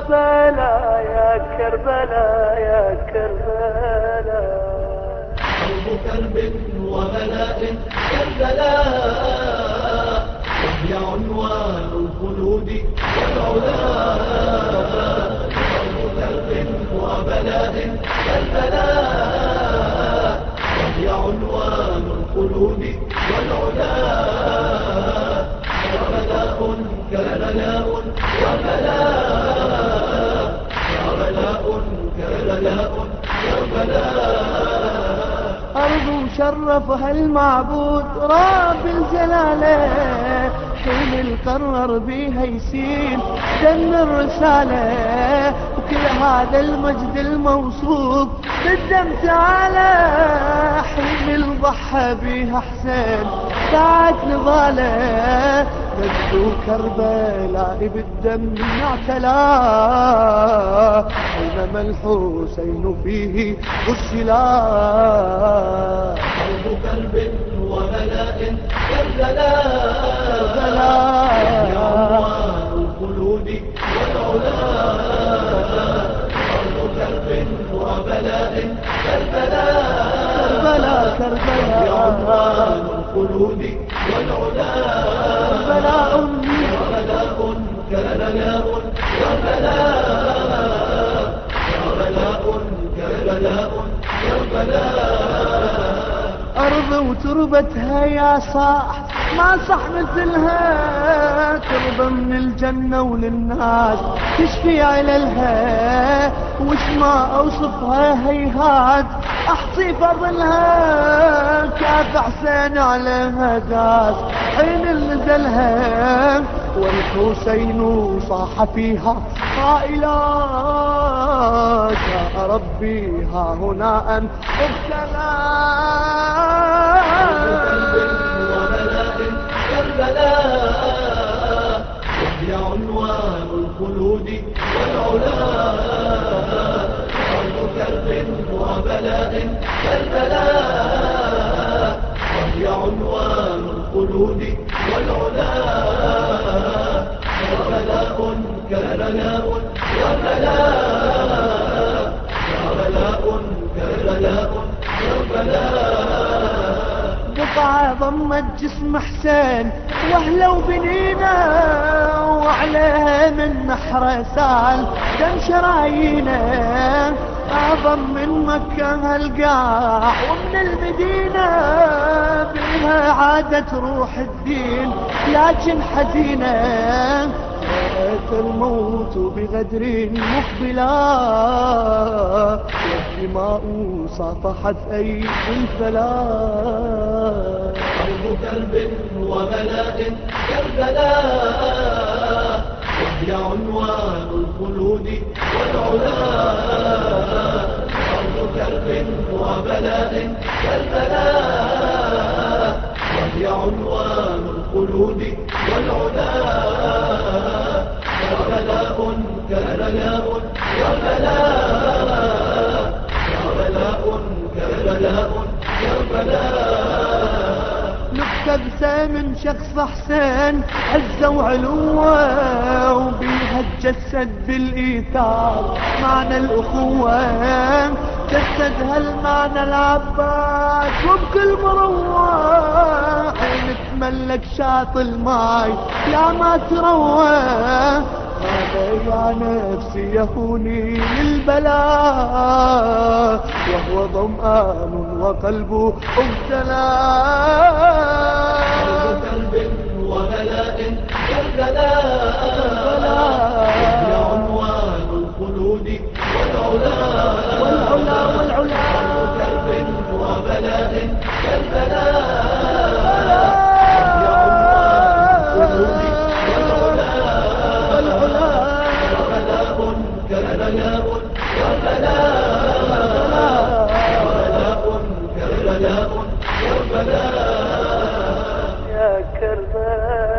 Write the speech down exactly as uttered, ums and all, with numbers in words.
كربلاء يا كربلاء يا كربلاء. حرب كرب وبلاء كربلاء، وهي عنوان الخلود والعلا. حرب كرب وبلاء كربلاء، وهي عنوان الخلود والعلا. كربلاء كربلاء كربلاء، كربلاء كربلاء كربلاء. أرض شرفها المعبود رب الجلالة، حين القرر بيها يسيل دم الرسالة. وكل هذا المجد الموصوف بالدم تعالى، حين الضحى بيها حسين ساعة نضاله. بدو كربلاء بالدم اعتلى، حينما الحسين فيه غسلا. حرب كرب وبلاء كربلاء، عنوان الخلود والعلا. حرب كرب وبلاء كربلاء، كربلاء عنوان الخلود والعلا. كربلاء كربلاء كربلاء كربلاء، كربلاء كربلاء كربلاء. أرض وتربتها يا صاح ما صح مثلها، تربة من الجنة وللناس تشفي عللها. وش ما أوصفها هيهات أحصي فضلها، كاف حسين عليها داس حين نزلها. والحسين صاح فيها قائلا، يا ربي ها هنا أن ابتلى. كربلاء، وهي عنوان الخلود والعلا. حرب كرب وبلاء كربلاء، وهي عنوان الخلود والعلا. كربلاء كربلاء كربلاء، كربلاء كربلاء كربلاء. قطعة ضمت جسم حسين واهله وبنينه، وعليها من نحره سال دم شرايينه. أعظم من مكة هالقاع ومن المدينة، بها عادة روح الدين لكن حزينة. رأيت الموت بغدر مقبلا، والدماء ساطحت أيدي الفلا. حرب كرب وبلاء كربلاء، وهي عنوان الخلود والعلا. حرب كرب وبلاء كربلاء، وهي عنوان الخلود والعلا. كربلاء كربلاء كربلاء، كربلاء كربلاء كربلاء. نكتب من شخص حسين عزة وعلوة، وبيها تجسد بالإيثار معنى الأخوة. جسدها المعنى العباس وبكل مروة، حين تملك شاط الماي يا ما تروى. هذا يا نفسي يهوني للبلاء، وهو ظمآن وقلبه ابتلى. حرب كرب وبلاء كربلاء، هي عنوان الخلود والعلا. والعلا والعلا. حرب كرب وبلاء كربلاء، هي عنوان الخلود والعلا. كربلاء كربلاء كربلاء، كربلاء كربلاء يا كربلاء.